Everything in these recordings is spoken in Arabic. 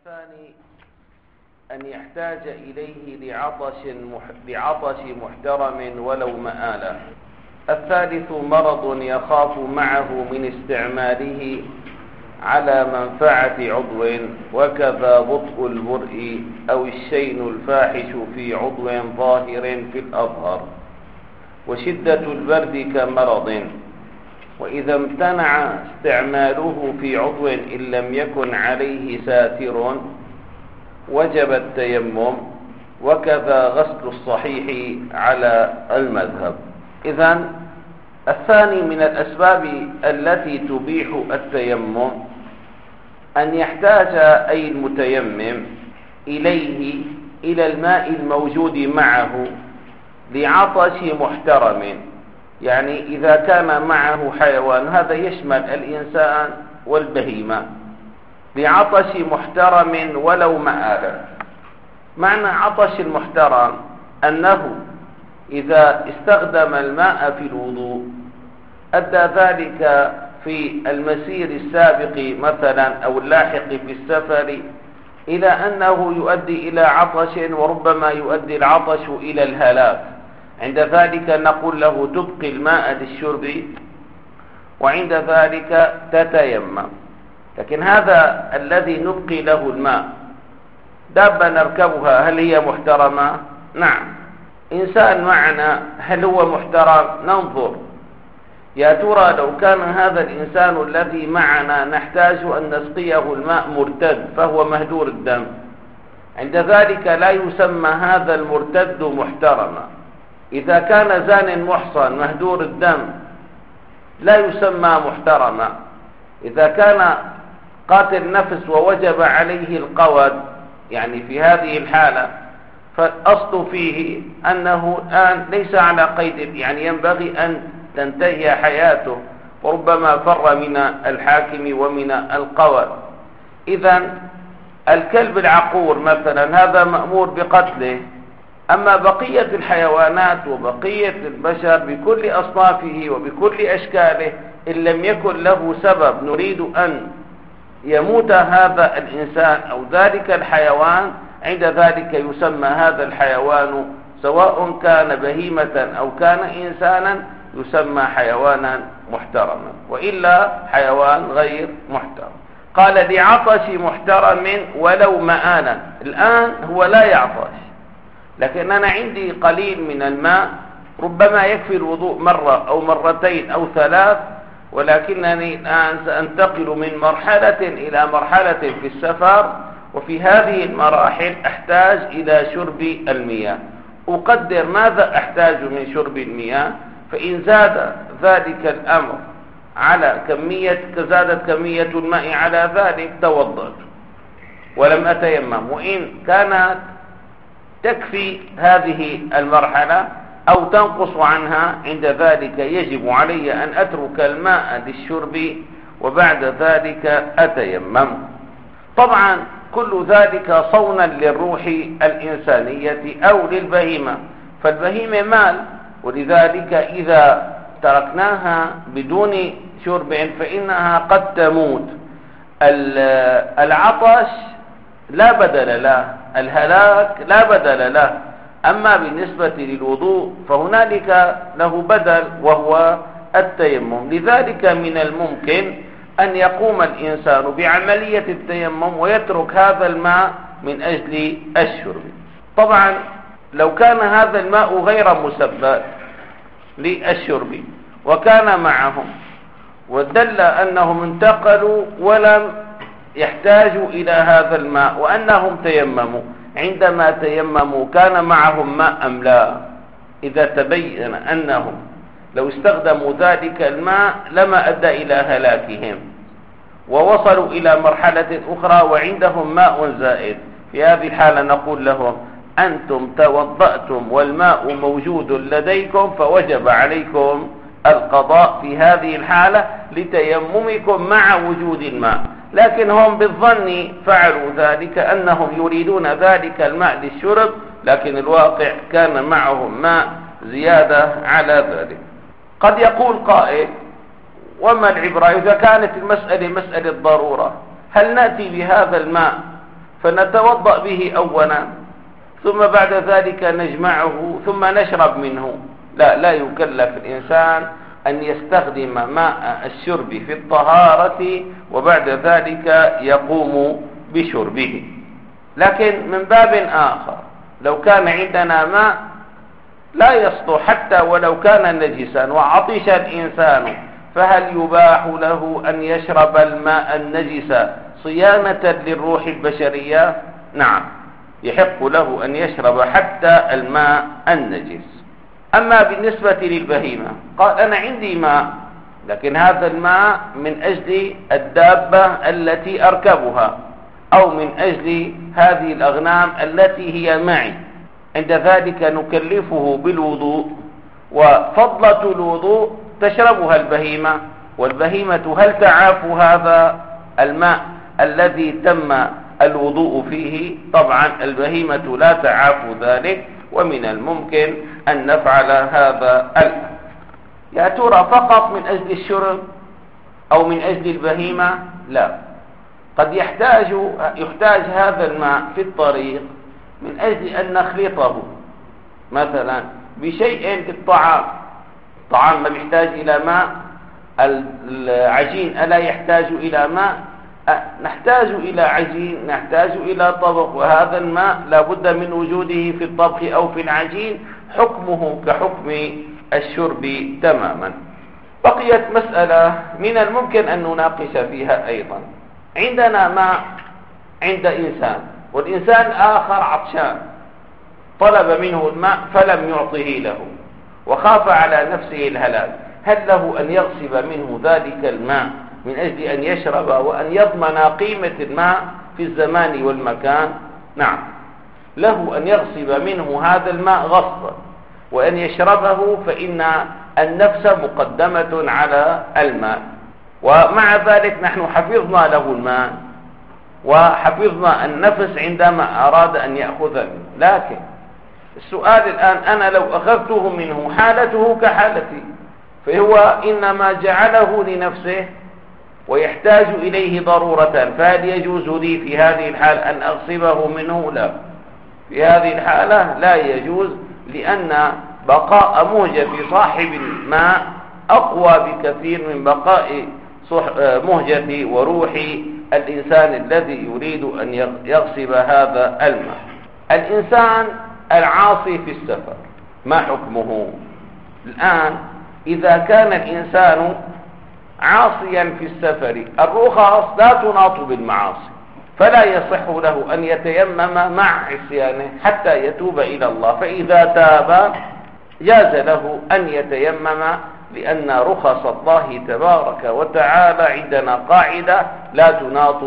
الثاني أن يحتاج إليه لعطش محترم ولو مآلة. الثالث مرض يخاف معه من استعماله على منفعة عضو، وكذا بطء البرء أو الشين الفاحش في عضو ظاهر في الأظهر، وشدة البرد كمرض. وإذا امتنع استعماله في عضو إن لم يكن عليه ساتر وجب التيمم، وكذا غسل الصحيح على المذهب. إذن الثاني من الأسباب التي تبيح التيمم أن يحتاج أي المتيمم إلى الماء الموجود معه لعطش محترم. يعني إذا كان معه حيوان، هذا يشمل الإنسان والبهيمة، بعطش محترم ولو مآلا. معنى عطش المحترم أنه إذا استخدم الماء في الوضوء أدى ذلك في المسير السابق مثلا أو اللاحق في السفر إلى أنه يؤدي إلى عطش، وربما يؤدي العطش إلى الهلاك. عند ذلك نقول له تبقي الماء للشرب، وعند ذلك تتيمم. لكن هذا الذي نبقي له الماء، دابة نركبها، هل هي محترمة؟ نعم. إنسان معنا، هل هو محترم؟ ننظر. يا ترى لو كان هذا الإنسان الذي معنا نحتاج أن نسقيه الماء مرتد فهو مهدور الدم، عند ذلك لا يسمى هذا المرتد محترما. إذا كان زان محصن مهدور الدم لا يسمى محترما. إذا كان قاتل نفس ووجب عليه القود، يعني في هذه الحالة فالأصل فيه أنه الآن ليس على قيد، يعني ينبغي أن تنتهي حياته، وربما فر من الحاكم ومن القود. إذن الكلب العقور مثلا هذا مأمور بقتله. أما بقية الحيوانات وبقية البشر بكل أصنافه وبكل أشكاله، إن لم يكن له سبب نريد أن يموت هذا الإنسان أو ذلك الحيوان، عند ذلك يسمى هذا الحيوان سواء كان بهيمة أو كان إنسانا يسمى حيوانا محترما، وإلا حيوان غير محترم. قال لعطش محترم ولو مآلا. الآن هو لا يعطش، لكن أنا عندي قليل من الماء، ربما يكفي الوضوء مرة أو مرتين أو ثلاث، ولكنني الآن سأنتقل من مرحلة إلى مرحلة في السفر، وفي هذه المراحل أحتاج إلى شرب المياه. أقدر ماذا أحتاج من شرب المياه، فإن زاد ذلك الأمر على زادت كمية الماء على ذلك توضأت ولم أتيمم، وإن كانت تكفي هذه المرحلة أو تنقص عنها، عند ذلك يجب علي أن أترك الماء للشرب وبعد ذلك أتيمم. طبعا كل ذلك صونا للروح الإنسانية أو للبهيمة، فالبهيمة مال، ولذلك إذا تركناها بدون شرب فإنها قد تموت. العطش لا بدل له، الهلاك لا بدل له. أما بالنسبة للوضوء فهنالك له بدل وهو التيمم. لذلك من الممكن أن يقوم الإنسان بعملية التيمم ويترك هذا الماء من أجل الشرب. طبعا لو كان هذا الماء غير مسبب للشرب وكان معهم ودل أنهم انتقلوا ولم يحتاجوا إلى هذا الماء وأنهم تيمموا، عندما تيمموا كان معهم ماء أم لا؟ إذا تبين أنهم لو استخدموا ذلك الماء لما أدى إلى هلاكهم ووصلوا إلى مرحلة أخرى وعندهم ماء زائد، في هذه الحالة نقول لهم أنتم توضأتم والماء موجود لديكم، فوجب عليكم القضاء في هذه الحالة لتيممكم مع وجود الماء. لكن هم بالظن فعلوا ذلك أنهم يريدون ذلك الماء للشرب، لكن الواقع كان معهم ماء زيادة على ذلك. قد يقول قائل: وما العبرة إذا كانت المسألة مسألة ضرورة؟ هل نأتي بهذا الماء فنتوضأ به أولا ثم بعد ذلك نجمعه ثم نشرب منه. لا يكلف الإنسان أن يستخدم ماء الشرب في الطهارة وبعد ذلك يقوم بشربه. لكن من باب آخر، لو كان عندنا ماء لا يسطح حتى ولو كان نجسا وعطش الإنسان، فهل يباح له أن يشرب الماء النجس صيانة للروح البشرية؟ نعم، يحق له أن يشرب حتى الماء النجس. أما بالنسبة للبهيمة، قال أنا عندي ماء، لكن هذا الماء من أجل الدابة التي أركبها أو من أجل هذه الأغنام التي هي معي، عند ذلك نكلفه بالوضوء، وفضلة الوضوء تشربها البهيمة، والبهيمة هل تعاف هذا الماء الذي تم الوضوء فيه؟ طبعا البهيمة لا تعاف ذلك، ومن الممكن أن نفعل هذا الأمر. يا ترى فقط من أجل الشرب أو من أجل البهيمة؟ لا، قد يحتاج هذا الماء في الطريق من أجل أن نخلطه مثلا بشيء في الطعام. الطعام ما يحتاج إلى ماء، العجين ألا يحتاج إلى ماء؟ نحتاج إلى عجين، نحتاج إلى طبخ، وهذا الماء لا بد من وجوده في الطبخ أو في العجين، حكمه كحكم الشرب تماما. بقيت مسألة من الممكن أن نناقش فيها أيضا. عندنا ماء عند إنسان، والإنسان آخر عطشان، طلب منه الماء فلم يعطه له وخاف على نفسه الهلاك، هل له أن يغصب منه ذلك الماء من أجل أن يشرب وأن يضمن قيمة الماء في الزمان والمكان؟ نعم، له أن يغصب منه هذا الماء غصبا وأن يشربه، فإن النفس مقدمة على الماء، ومع ذلك نحن حفظنا له الماء وحفظنا النفس عندما أراد أن يأخذ منه. لكن السؤال الآن، أنا لو أخذته منه حالته كحالتي، فهو إنما جعله لنفسه ويحتاج إليه ضرورة، فهل يجوز لي في هذه الحالة أن أغصبه منه؟ لا، في هذه الحالة لا يجوز، لأن بقاء مهجة صاحب الماء أقوى بكثير من بقاء مهجة وروح الإنسان الذي يريد أن يغصب هذا الماء. الإنسان العاصي في السفر ما حكمه؟ الآن إذا كان الإنسان عاصيا في السفر، الرخص لا تناط بالمعاصي، فلا يصح له أن يتيمم مع عصيانه حتى يتوب إلى الله، فإذا تاب جاز له أن يتيمم، لأن رخص الله تبارك وتعالى عندنا قاعدة لا تناط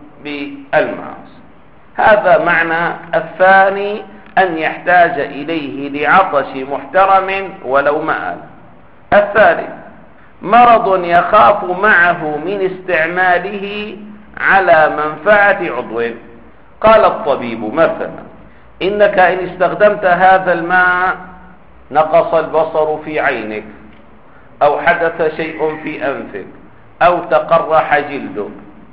بالمعاصي. هذا معنى الثاني، أن يحتاج إليه لعطش محترم ولو مآل. الثالث، مرض يخاف معه من استعماله على منفعة عضو. قال الطبيب مثلا: إنك إن استخدمت هذا الماء نقص البصر في عينك، أو حدث شيء في أنفك، أو تقرح جلدك،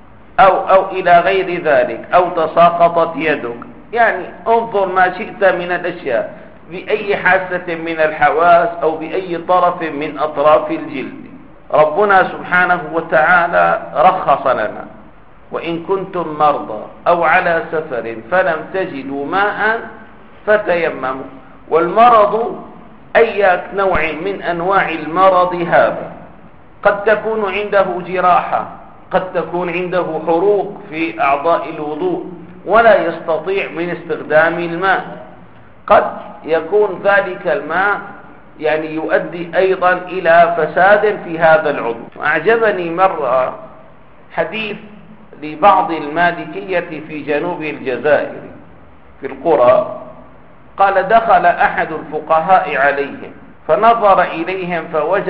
أو إلى غير ذلك، أو تساقطت يدك. يعني انظر ما شئت من الأشياء، بأي حاسة من الحواس أو بأي طرف من أطراف الجلد. ربنا سبحانه وتعالى رخص لنا: وإن كنتم مرضى أو على سفر فلم تجدوا ماء فتيمموا. والمرض أي نوع من أنواع المرض هذا، قد تكون عنده جراحة، قد تكون عنده حروق في أعضاء الوضوء ولا يستطيع من استخدام الماء، قد يكون ذلك الماء يعني يؤدي أيضا إلى فساد في هذا العضو. أعجبني مرة حديث لبعض المالكية في جنوب الجزائر في القرى، قال: دخل أحد الفقهاء عليهم فنظر إليهم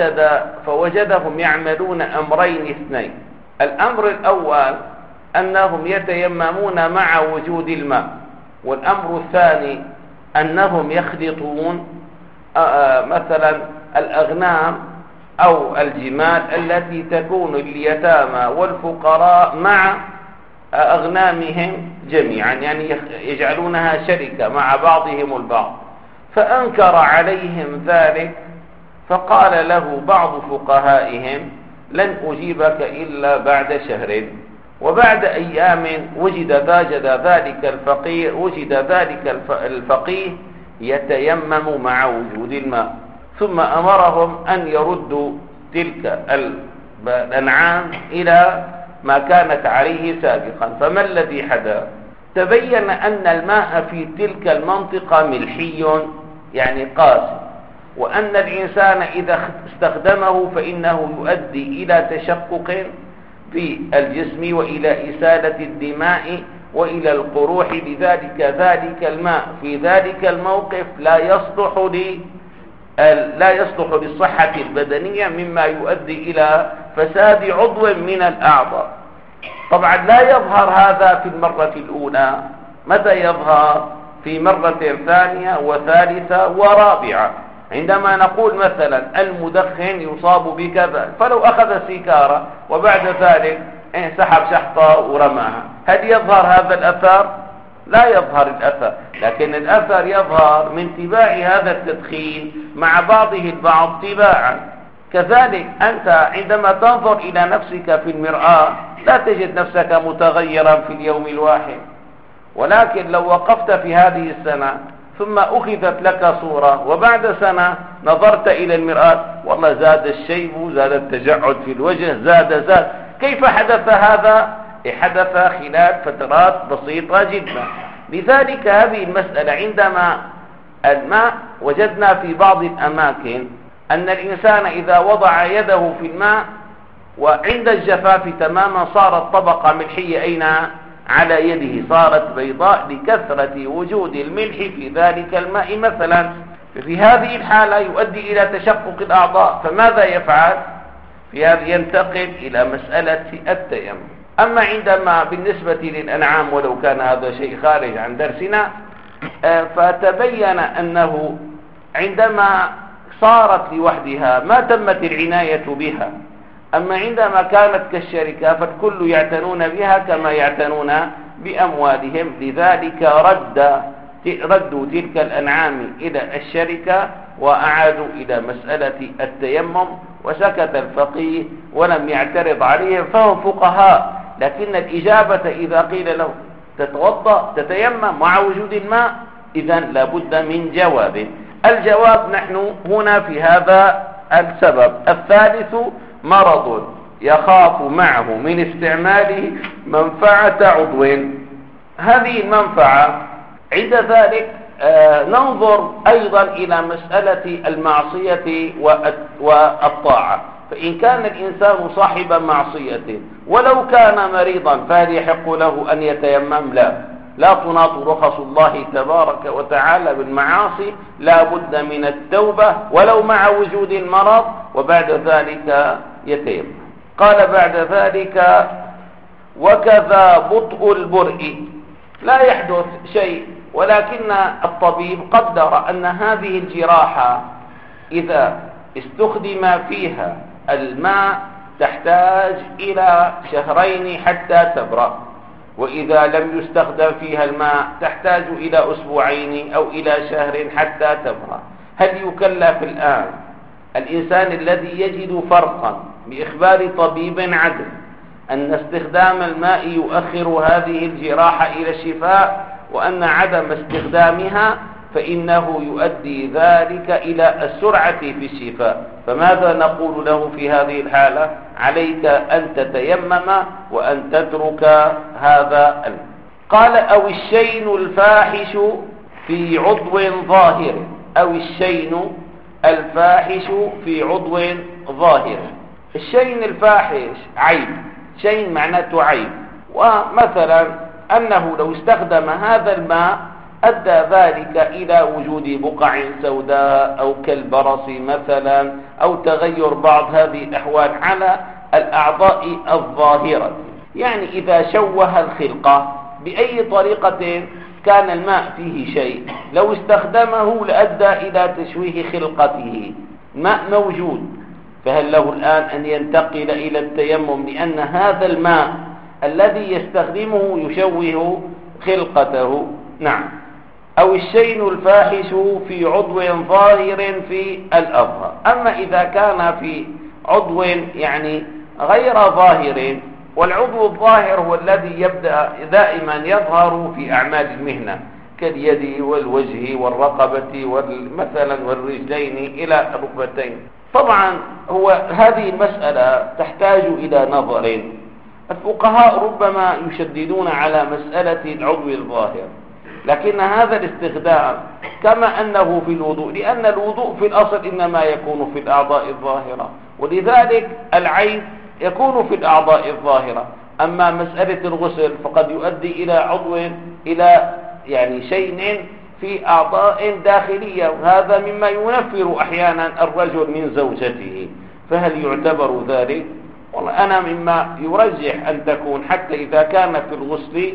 فوجدهم يعملون أمرين اثنين. الأمر الأول أنهم يتيممون مع وجود الماء، والأمر الثاني أنهم يخلطون مثلا الأغنام أو الجمال التي تكون لليتامى والفقراء مع أغنامهم جميعا، يعني يجعلونها شركة مع بعضهم البعض. فأنكر عليهم ذلك، فقال له بعض فقهائهم: لن أجيبك إلا بعد شهر. وبعد أيام وجد ذلك الفقيه يتيمم مع وجود الماء، ثم أمرهم أن يردوا تلك الأنعام إلى ما كانت عليه سابقا. فما الذي حدث؟ تبين أن الماء في تلك المنطقة ملحي، يعني قاسي، وأن الإنسان إذا استخدمه فإنه يؤدي إلى تشقق في الجسم وإلى إسالة الدماء وإلى القروح. لذلك ذلك الماء في ذلك الموقف لا يصلح للصحة البدنية، مما يؤدي إلى فساد عضو من الأعضاء. طبعا لا يظهر هذا في المرة الأولى، متى يظهر؟ في مرة ثانية وثالثة ورابعة. عندما نقول مثلا المدخن يصاب بكذا، فلو أخذ سيجارة وبعد ذلك سحب شحطة ورماها، هل يظهر هذا الأثر؟ لا يظهر الأثر، لكن الأثر يظهر من تباع هذا التدخين مع بعضه البعض تباعا. كذلك أنت عندما تنظر إلى نفسك في المرآة لا تجد نفسك متغيرا في اليوم الواحد، ولكن لو وقفت في هذه السنة ثم أخذت لك صورة وبعد سنة نظرت إلى المرآة، والله زاد الشيب، زاد التجعد في الوجه، زاد. كيف حدث هذا؟ حدث خلال فترات بسيطة جدا. لذلك هذه المسألة عندما الماء وجدنا في بعض الأماكن أن الإنسان إذا وضع يده في الماء وعند الجفاف تماما صارت طبقة ملحية أين؟ على يده، صارت بيضاء لكثرة وجود الملح في ذلك الماء مثلا. في هذه الحالة يؤدي إلى تشقق الأعضاء، فماذا يفعل؟ في هذا ينتقل إلى مسألة التيمم. أما عندما بالنسبة للأنعام، ولو كان هذا شيء خارج عن درسنا، فتبين أنه عندما صارت لوحدها ما تمت العناية بها، أما عندما كانت كالشركة فالكل يعتنون بها كما يعتنون بأموالهم. لذلك ردوا تلك الأنعام إلى الشركة وأعادوا إلى مسألة التيمم، وسكت الفقيه ولم يعترض عليهم، فهم فقهاء. لكن الإجابة إذا قيل له تتوضأ تتيمم مع وجود الماء، إذن لابد من جواب. الجواب نحن هنا في هذا السبب. الثالث مرض يخاف معه من استعماله منفعة عضو. هذه المنفعة عند ذلك ننظر أيضا إلى مسألة المعصية والطاعة. فإن كان الإنسان صاحب معصية ولو كان مريضا فهل يحق له أن يتيمم؟ لا تناط رخص الله تبارك وتعالى بالمعاصي، لا بد من التوبة ولو مع وجود المرض، وبعد ذلك يتيمم. قال بعد ذلك: وكذا بطء البرء، لا يحدث شيء، ولكن الطبيب قدر أن هذه الجراحة إذا استخدم فيها الماء تحتاج إلى 2 حتى تبرأ، وإذا لم يستخدم فيها الماء تحتاج إلى 2 أسبوع أو إلى 1 شهر حتى تبرأ. هل يكلف الآن الإنسان الذي يجد فرقا بإخبار طبيب عدل أن استخدام الماء يؤخر هذه الجراحة إلى الشفاء، وأن عدم استخدامها فإنه يؤدي ذلك إلى السرعة في الشفاء؟ فماذا نقول له في هذه الحالة؟ عليك أن تتيمم وأن تترك هذا قال: أو الشين الفاحش في عضو ظاهر، أو الشين الفاحش في عضو ظاهر. الشين الفاحش عيب، شين معناته عيب، ومثلا أنه لو استخدم هذا الماء أدى ذلك إلى وجود بقع سوداء أو كالبرص مثلا، أو تغير بعض هذه الأحوال على الأعضاء الظاهرة. يعني إذا شوه الخلقة بأي طريقة كان الماء فيه شيء، لو استخدمه لأدى إلى تشويه خلقته. ماء موجود، فهل له الآن أن ينتقل إلى التيمم لأن هذا الماء الذي يستخدمه يشوه خلقته. نعم. أو الشين الفاحش في عضو ظاهر في الأظهر. أما إذا كان في عضو يعني غير ظاهر، والعضو الظاهر هو الذي يبدأ دائما يظهر في أعمال المهنة كاليد والوجه والرقبة مثلا والرجلين إلى الركبتين. طبعا هذه المسألة تحتاج إلى نظر. الفقهاء ربما يشددون على مسألة العضو الظاهر، لكن هذا الاستخدام كما أنه في الوضوء، لأن الوضوء في الأصل إنما يكون في الأعضاء الظاهرة، ولذلك العيب يكون في الأعضاء الظاهرة. أما مسألة الغسل فقد يؤدي إلى عضو إلى يعني شيء في أعضاء داخلية، وهذا مما ينفر أحيانا الرجل من زوجته، فهل يعتبر ذلك؟ والله أنا مما يرجح أن تكون حتى إذا كان في الغسل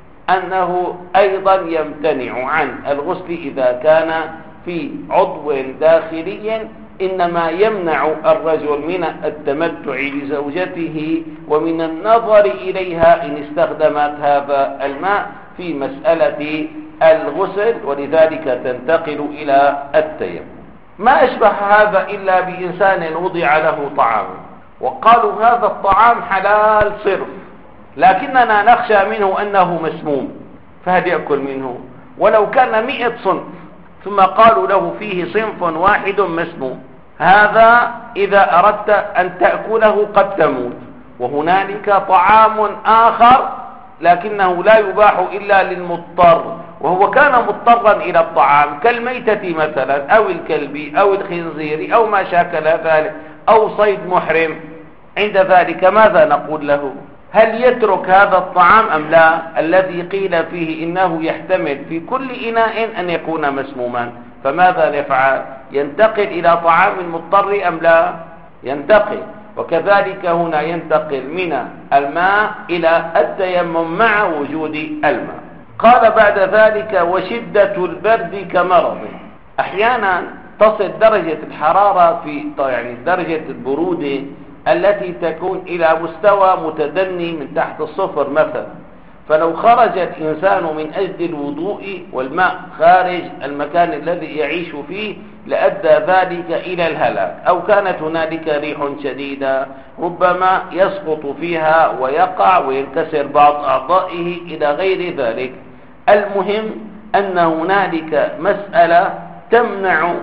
أنه أيضا يمتنع عن الغسل إذا كان في عضو داخلي، إنما يمنع الرجل من التمتع بزوجته ومن النظر إليها إن استخدمت هذا الماء في مسألة الغسل، ولذلك تنتقل إلى التيمم. ما أشبه هذا إلا بإنسان وضع له طعام وقالوا هذا الطعام حلال صرف، لكننا نخشى منه أنه مسموم، فهل يأكل منه؟ ولو كان 100 صنف ثم قالوا له فيه صنف واحد مسموم، هذا إذا أردت أن تأكله قد تموت. وهنالك طعام آخر لكنه لا يباح إلا للمضطر، وهو كان مضطرا إلى الطعام كالميتة مثلا أو الكلب أو الخنزير أو ما شاكل ذلك أو صيد محرم. عند ذلك ماذا نقول له؟ هل يترك هذا الطعام أم لا؟ الذي قيل فيه إنه يحتمل في كل إناء أن يكون مسموما، فماذا نفعل؟ ينتقل إلى طعام المضطر أم لا؟ ينتقل. وكذلك هنا ينتقل من الماء إلى التيمم مع وجود الماء. قال بعد ذلك وشدة البرد كمرض. أحيانا تصل درجة الحرارة في يعني درجة البرودة التي تكون إلى مستوى متدني من تحت الصفر مثلا، فلو خرج الإنسان من أجل الوضوء والماء خارج المكان الذي يعيش فيه لأدى ذلك إلى الهلاك، أو كانت هنالك ريح شديدة ربما يسقط فيها ويقع وينكسر بعض أعضائه إلى غير ذلك. المهم أن هنالك مسألة تمنع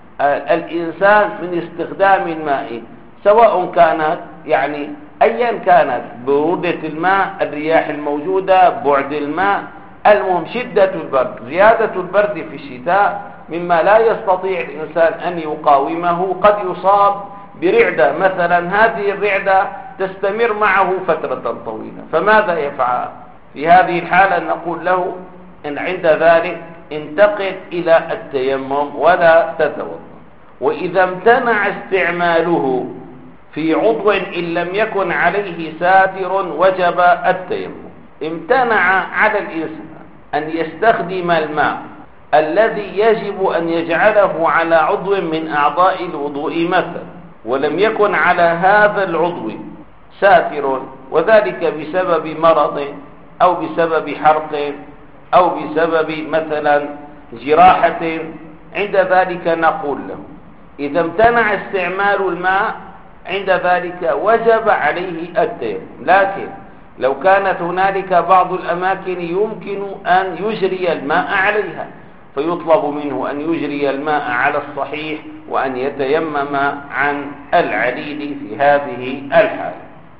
الإنسان من استخدام الماء، سواء كانت يعني أيا كانت برودة الماء، الرياح الموجودة، بعد الماء، المهم شدة البرد. زيادة البرد في الشتاء مما لا يستطيع الإنسان أن يقاومه، قد يصاب برعدة مثلا، هذه الرعدة تستمر معه فترة طويلة، فماذا يفعل؟ في هذه الحالة نقول له إن عند ذلك انتقل إلى التيمم ولا تتوضأ. وإذا امتنع استعماله في عضو إن لم يكن عليه ساتر وجب التيمم. امتنع على الإنسان أن يستخدم الماء الذي يجب أن يجعله على عضو من أعضاء الوضوء مثلا، ولم يكن على هذا العضو ساتر، وذلك بسبب مرض أو بسبب حرق أو بسبب مثلا جراحة. عند ذلك نقول له إذا امتنع استعمال الماء عند ذلك وجب عليه التيمم. لكن لو كانت هنالك بعض الأماكن يمكن أن يجري الماء عليها، فيطلب منه أن يجري الماء على الصحيح وأن يتيمم عن العليل في هذه الحالة.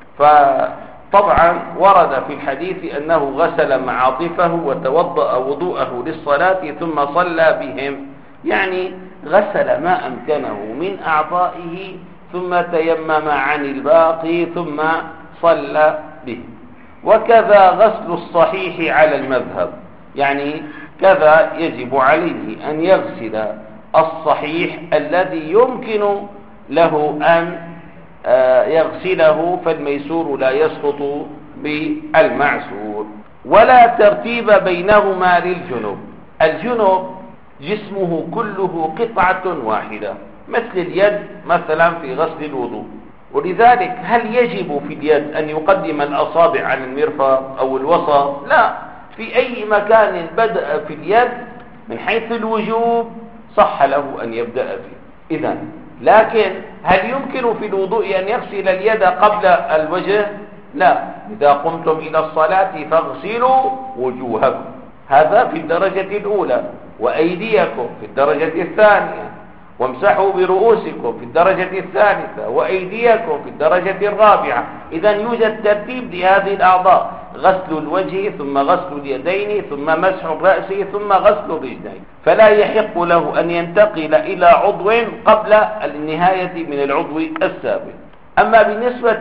فطبعا ورد في الحديث أنه غسل معاطفه وتوضأ وضوءه للصلاة ثم صلى بهم، يعني غسل ما أمكنه من أعضائه ثم تيمم عن الباقي ثم صلى به. وكذا غسل الصحيح على المذهب، يعني كذا يجب عليه أن يغسل الصحيح الذي يمكن له أن يغسله، فالميسور لا يسقط بالمعسور. ولا ترتيب بينهما للجنب. الجنب جسمه كله قطعة واحدة مثل اليد مثلا في غسل الوضوء، ولذلك هل يجب في اليد أن يقدم الأصابع على المرفق أو الوسط؟ لا، في أي مكان بدأ في اليد من حيث الوجوب صح له أن يبدأ فيه. إذن لكن هل يمكن في الوضوء أن يغسل اليد قبل الوجه؟ لا. إذا قمتم إلى الصلاة فاغسلوا وجوهكم، هذا في الدرجة الأولى، وأيديكم في الدرجة الثانية، وامسحوا برؤوسكم في الدرجة الثالثة، وأيديكم في الدرجة الرابعة. إذن يوجد ترتيب لهذه الأعضاء: غسل الوجه، ثم غسل اليدين، ثم مسح الرأس، ثم غسل الرجلين. فلا يحق له أن ينتقل إلى عضو قبل النهاية من العضو السابق. أما بالنسبة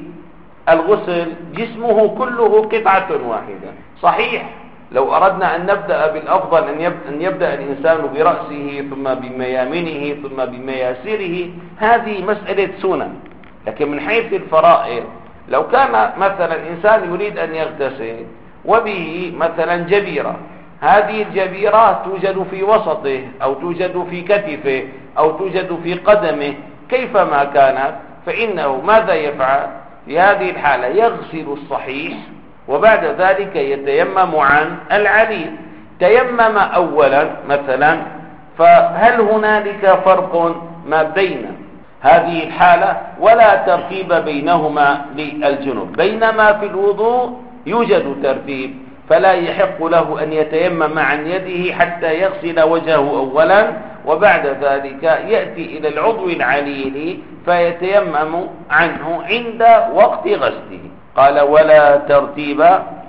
للغسل جسمه كله قطعة واحدة. صحيح لو أردنا أن نبدأ بالأفضل أن يبدأ الإنسان برأسه ثم بميامنه ثم بمياسره، هذه مسألة سنة. لكن من حيث الفرائض لو كان مثلا إنسان يريد أن يغتسل وبه مثلا جبيرة، هذه الجبيرة توجد في وسطه أو توجد في كتفه أو توجد في قدمه كيفما كانت، فإنه ماذا يفعل في هذه الحالة؟ يغسل الصحيح وبعد ذلك يتيمم عن العليل. تيمم أولا مثلا، فهل هنالك فرق ما بين هذه الحالة؟ ولا ترتيب بينهما للجنوب، بينما في الوضوء يوجد ترتيب، فلا يحق له أن يتيمم عن يده حتى يغسل وجهه أولا، وبعد ذلك يأتي إلى العضو العليل فيتيمم عنه عند وقت غسله. قال ولا ترتيب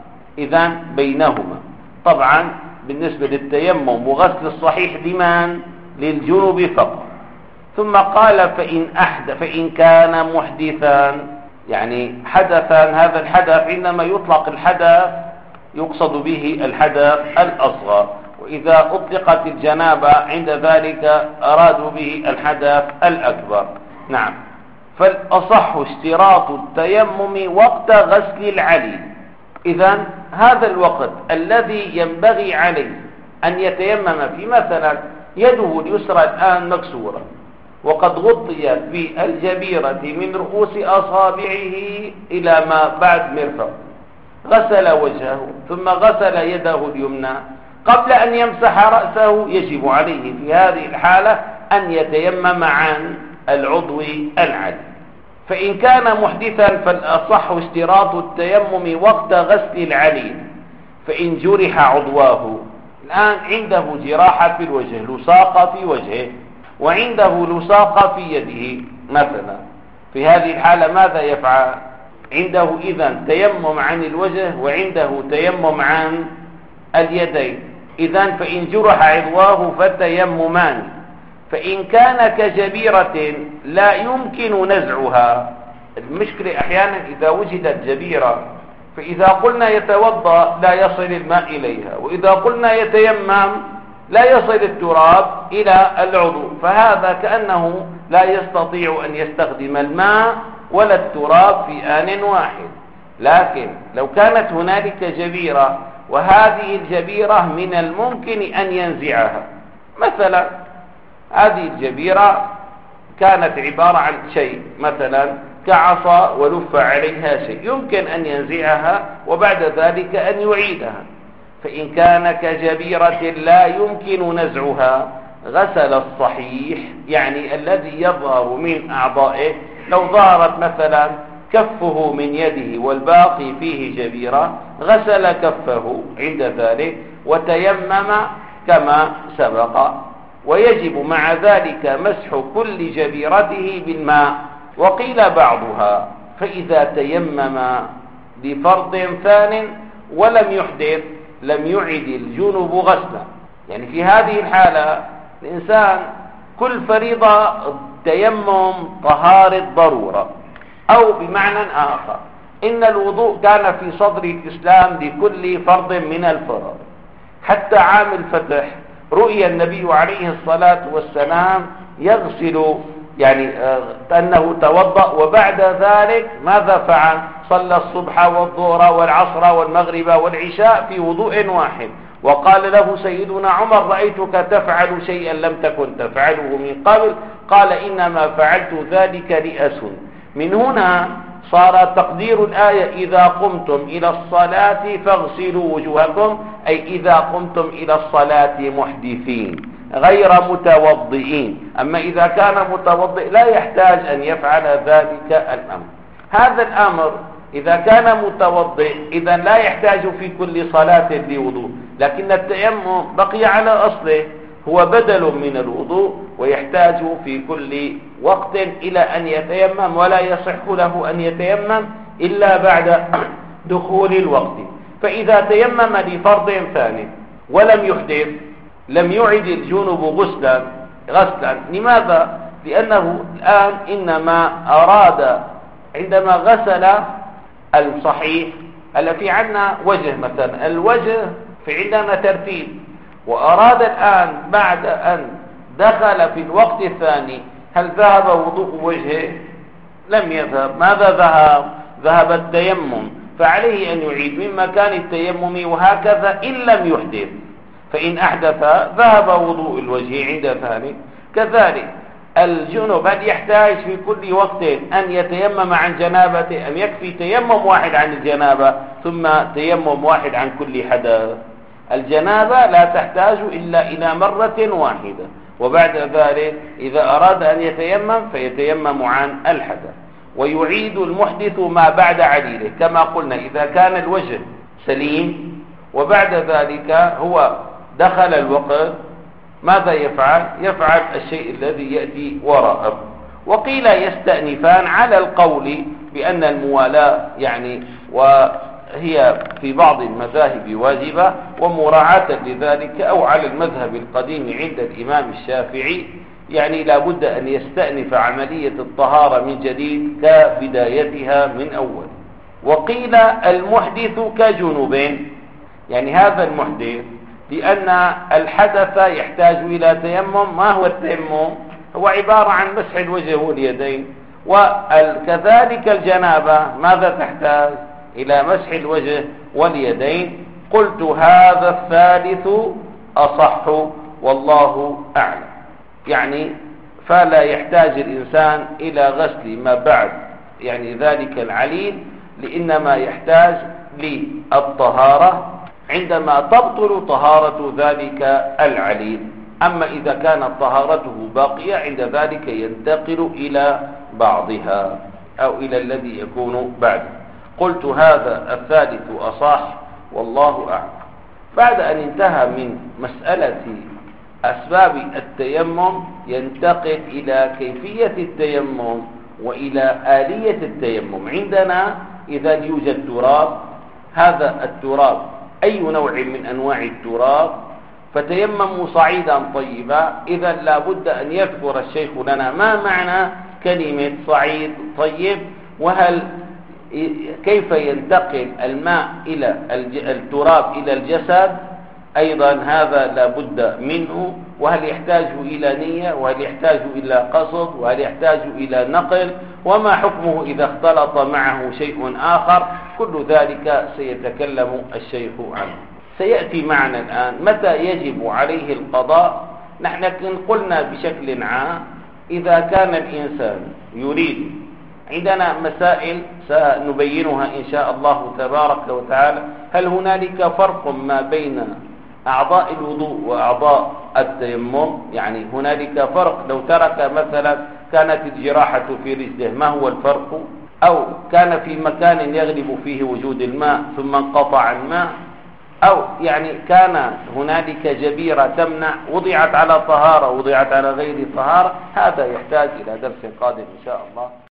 إذن بينهما. طبعا بالنسبة للتيمم وغسل الصحيح لمن؟ للجنوب فقط. ثم قال فإن كان محدثا، يعني حدثا، هذا الحدث عندما يطلق الحدث يقصد به الحدث الأصغر، وإذا أطلقت الجنابة عند ذلك أرادوا به الحدث الأكبر. نعم. فالأصح اشتراط التيمم وقت غسل العليل. إذن هذا الوقت الذي ينبغي عليه أن يتيمم فيه، مثلا يده اليسرى الآن مكسورة وقد غطيت بالجبيرة من رؤوس أصابعه إلى ما بعد مرفق، غسل وجهه ثم غسل يده اليمنى، قبل أن يمسح رأسه يجب عليه في هذه الحالة أن يتيمم عن العضو العلي. فإن كان محدثا فالأصح اشتراط التيمم وقت غسل العليل. فإن جرح عضواه، الآن عنده جراحة في الوجه، لصاق في وجهه، وعنده لصاق في يده مثلا، في هذه الحالة ماذا يفعل؟ عنده إذن تيمم عن الوجه وعنده تيمم عن اليدين. إذن فإن جرح عضواه فتيممان. فإن كان كجبيرة لا يمكن نزعها، المشكلة أحيانا إذا وجدت جبيرة، فإذا قلنا يتوضأ لا يصل الماء إليها، وإذا قلنا يتيمم لا يصل التراب إلى العضو، فهذا كأنه لا يستطيع أن يستخدم الماء ولا التراب في آن واحد. لكن لو كانت هنالك جبيرة وهذه الجبيرة من الممكن أن ينزعها، مثلا هذه الجبيرة كانت عبارة عن شيء مثلا كعصا ولف عليها شيء، يمكن أن ينزعها وبعد ذلك أن يعيدها. فإن كان كجبيرة لا يمكن نزعها غسل الصحيح، يعني الذي يظهر من أعضائه، لو ظهرت مثلا كفه من يده والباقي فيه جبيرة غسل كفه عند ذلك وتيمم كما سبق. ويجب مع ذلك مسح كل جبيرته بالماء. وقيل بعضها فإذا تيمم بفرض ثان ولم يحدث لم يعد الجنب غسلا. يعني في هذه الحالة الإنسان كل فريضة تيمم طهارة ضرورة، أو بمعنى آخر إن الوضوء كان في صدر الإسلام لكل فرض من الفرائض. حتى عام الفتح رؤي النبي عليه الصلاة والسلام يغسل، يعني أنه توضأ وبعد ذلك ماذا فعل؟ صلى الصبح والظهر والعصر والمغرب والعشاء في وضوء واحد. وقال له سيدنا عمر رأيتك تفعل شيئا لم تكن تفعله من قبل، قال إنما فعلت ذلك لأسن. من هنا صار تقدير الآية إذا قمتم إلى الصلاة فاغسلوا وجوهكم، أي إذا قمتم إلى الصلاة محدثين غير متوضئين. أما إذا كان متوضئ لا يحتاج أن يفعل ذلك الأمر. هذا الأمر إذا كان متوضئ إذا لا يحتاج في كل صلاة لوضوء، لكن التيمم بقي على أصله، هو بدل من الوضوء ويحتاج في كل وقت إلى أن يتيمم، ولا يصح له أن يتيمم إلا بعد دخول الوقت. فإذا تيمم لفرض ثاني ولم يحدث لم يعد الجنب غسلا. لماذا؟ لأنه الآن إنما أراد عندما غسل الصحيح في عندنا وجه مثلا، الوجه في عندنا ترتيب، وأراد الآن بعد أن دخل في الوقت الثاني هل ذهب وضوء وجهه؟ لم يذهب. ماذا ذهب؟ ذهب التيمم، فعليه أن يعيد من مكان التيمم، وهكذا إن لم يحدث. فإن أحدث ذهب وضوء الوجه عند ثاني. كذلك الجنب هل يحتاج في كل وقت أن يتيمم عن جنابته، أم يكفي تيمم واحد عن الجنابة ثم تيمم واحد عن كل حدث؟ الجنابة لا تحتاج إلا إلى مرة واحدة، وبعد ذلك إذا أراد أن يتيمم فيتيمم عن الحدث. ويعيد المحدث ما بعد عليله، كما قلنا إذا كان الوجه سليم وبعد ذلك هو دخل الوقت ماذا يفعل؟ يفعل الشيء الذي يأتي وراءه. وقيل يستأنفان على القول بأن الموالاة وهي في بعض المذاهب واجبة ومراعاة لذلك، أو على المذهب القديم عند الإمام الشافعي لا بد أن يستأنف عملية الطهارة من جديد كبدايتها من أول. وقيل المحدث كجنوبين، هذا المحدث لأن الحدث يحتاج إلى تيمم. ما هو التيمم؟ هو عبارة عن مسح الوجه واليدين. وكذلك الجنابة ماذا تحتاج؟ إلى مسح الوجه واليدين. قلت هذا الثالث أصح والله أعلم. فلا يحتاج الإنسان إلى غسل ما بعد ذلك العليل، لإنما يحتاج للطهارة عندما تبطل طهارة ذلك العليل. أما إذا كانت طهارته باقية عند ذلك ينتقل إلى بعضها أو إلى الذي يكون بعد. قلت هذا الثالث أصح والله أعلم. بعد أن انتهى من مسألة أسباب التيمم ينتقل إلى كيفية التيمم وإلى آلية التيمم. عندنا إذا يوجد تراب، هذا التراب أي نوع من أنواع التراب، فتيمموا صعيدا طيبا. إذا لا بد أن يذكر الشيخ لنا ما معنى كلمة صعيد طيب، وهل كيف ينتقل الماء إلى التراب إلى الجسد، أيضا هذا لا بد منه. وهل يحتاج إلى نية، وهل يحتاج إلى قصد، وهل يحتاج إلى نقل، وما حكمه إذا اختلط معه شيء آخر. كل ذلك سيتكلم الشيخ عنه. سيأتي معنا الآن متى يجب عليه القضاء. نحن قلنا بشكل عام إذا كان الإنسان يريد، عندنا مسائل سنبينها إن شاء الله تبارك وتعالى. هل هنالك فرق ما بين أعضاء الوضوء وأعضاء التيمم؟ هنالك فرق. لو ترك مثلا كانت الجراحة في رجله، ما هو الفرق؟ أو كان في مكان يغلب فيه وجود الماء ثم انقطع الماء، أو كان هنالك جبيرة تمنع، وضعت على طهارة وضعت على غير طهارة. هذا يحتاج إلى درس قادم إن شاء الله.